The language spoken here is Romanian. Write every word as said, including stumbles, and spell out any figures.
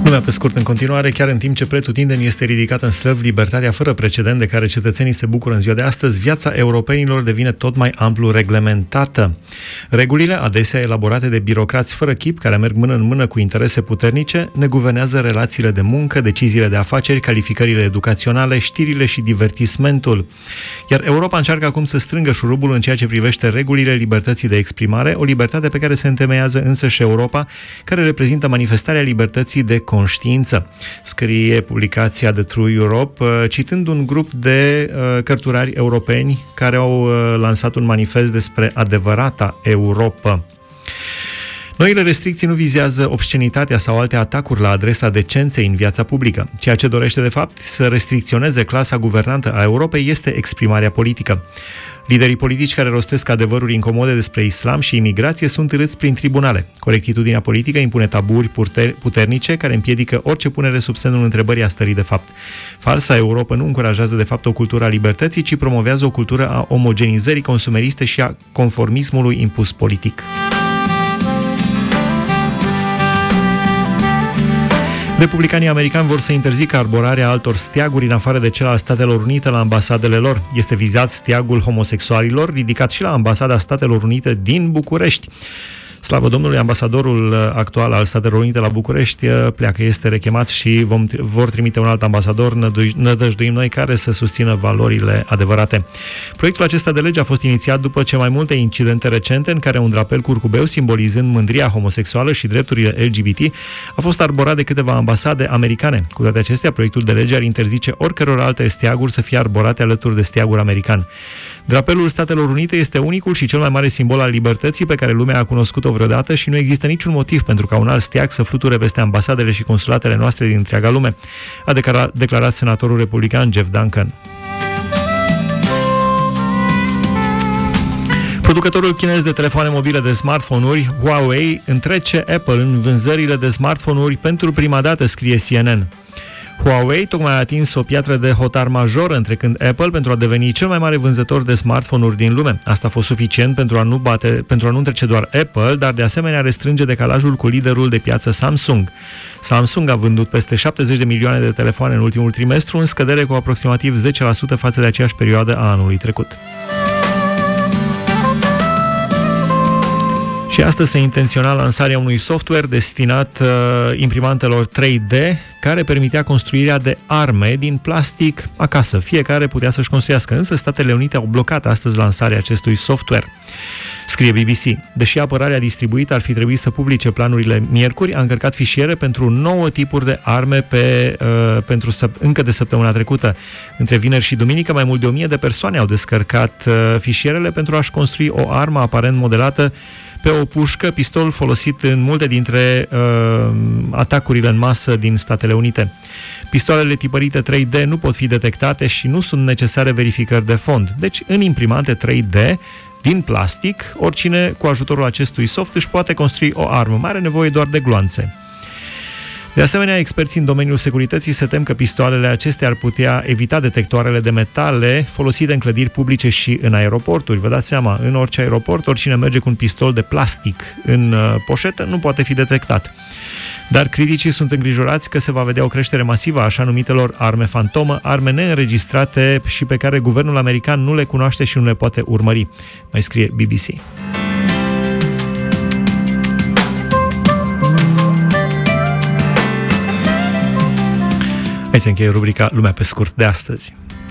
Lumea pe scurt în continuare, chiar în timp ce pretutindeni este ridicată în slăv libertatea fără precedent de care cetățenii se bucură în ziua de astăzi, viața europenilor devine tot mai amplu reglementată. Regulile, adesea elaborate de birocrați fără chip, care merg mână în mână cu interese puternice, ne guvernează relațiile de muncă, deciziile de afaceri, calificările educaționale, știrile și divertismentul. Iar Europa încearcă acum să strângă șurubul în ceea ce privește regulile libertății de exprimare, o libertate pe care se întemeiază însăși Europa, care reprezintă manifestarea libertății de conștiință, scrie publicația The True Europe, citând un grup de uh, cărturari europeni care au uh, lansat un manifest despre adevărata Europa. Noile restricții nu vizează obscenitatea sau alte atacuri la adresa decenței în viața publică. Ceea ce dorește de fapt să restricționeze clasa guvernantă a Europei este exprimarea politică. Liderii politici care rostesc adevăruri incomode despre islam și imigrație sunt târâți prin tribunale. Corectitudinea politică impune taburi puternice care împiedică orice punere sub semnul întrebării a stării de fapt. Falsa Europa nu încurajează de fapt o cultură a libertății, ci promovează o cultură a omogenizării consumeriste și a conformismului impus politic. Republicanii americani vor să interzică arborarea altor steaguri în afară de cel al Statelor Unite la ambasadele lor. Este vizat steagul homosexualilor, ridicat și la ambasada Statelor Unite din București. Slavă Domnului, ambasadorul actual al Statelor Unite la București pleacă, este rechemat și vom, vor trimite un alt ambasador, nădăjduim noi, care să susțină valorile adevărate. Proiectul acesta de lege a fost inițiat după ce mai multe incidente recente în care un drapel curcubeu simbolizând mândria homosexuală și drepturile L G B T a fost arborat de câteva ambasade americane. Cu toate acestea, proiectul de lege ar interzice oricăror alte steaguri să fie arborate alături de steagul american. Drapelul Statelor Unite este unicul și cel mai mare simbol al libertății pe care lumea a cunoscut-o vreodată și nu există niciun motiv pentru ca un alt steag să fluture peste ambasadele și consulatele noastre din întreaga lume, a declarat, declarat senatorul republican Jeff Duncan. Producătorul chinez de telefoane mobile de smartphone-uri, Huawei, întrece Apple în vânzările de smartphone-uri pentru prima dată, scrie C N N. Huawei tocmai a atins o piatră de hotar majoră întrecând Apple pentru a deveni cel mai mare vânzător de smartphone-uri din lume. Asta a fost suficient pentru a nu bate, pentru a nu întrece doar Apple, dar de asemenea restrânge decalajul cu liderul de piață Samsung. Samsung a vândut peste șaptezeci de milioane de telefoane în ultimul trimestru, în scădere cu aproximativ zece la sută față de aceeași perioadă a anului trecut. Și astăzi se intenționa lansarea unui software destinat uh, imprimantelor trei D, care permitea construirea de arme din plastic acasă. Fiecare putea să-și construiască, însă Statele Unite au blocat astăzi lansarea acestui software, scrie B B C. Deși apărarea distribuită ar fi trebuit să publice planurile miercuri, a încărcat fișiere pentru nouă tipuri de arme pe, uh, pentru săp- încă de săptămâna trecută. Între vineri și duminică, mai mult de o mie de persoane au descărcat uh, fișierele pentru a-și construi o armă aparent modelată pe o pușcă, pistol folosit în multe dintre uh, atacurile în masă din Statele Unite. Pistoalele tipărite trei D nu pot fi detectate și nu sunt necesare verificări de fond. Deci, în imprimante trei D, din plastic, oricine cu ajutorul acestui soft își poate construi o armă. Mai are nevoie doar de gloanțe. De asemenea, experții în domeniul securității se tem că pistoalele acestea ar putea evita detectoarele de metale folosite în clădiri publice și în aeroporturi. Vă dați seama, în orice aeroport, oricine merge cu un pistol de plastic în uh, poșetă nu poate fi detectat. Dar criticii sunt îngrijorați că se va vedea o creștere masivă a așa numitelor arme fantomă, arme neînregistrate și pe care guvernul american nu le cunoaște și nu le poate urmări, mai scrie B B C. Hai să încheie rubrica Lumea pe scurt de astăzi.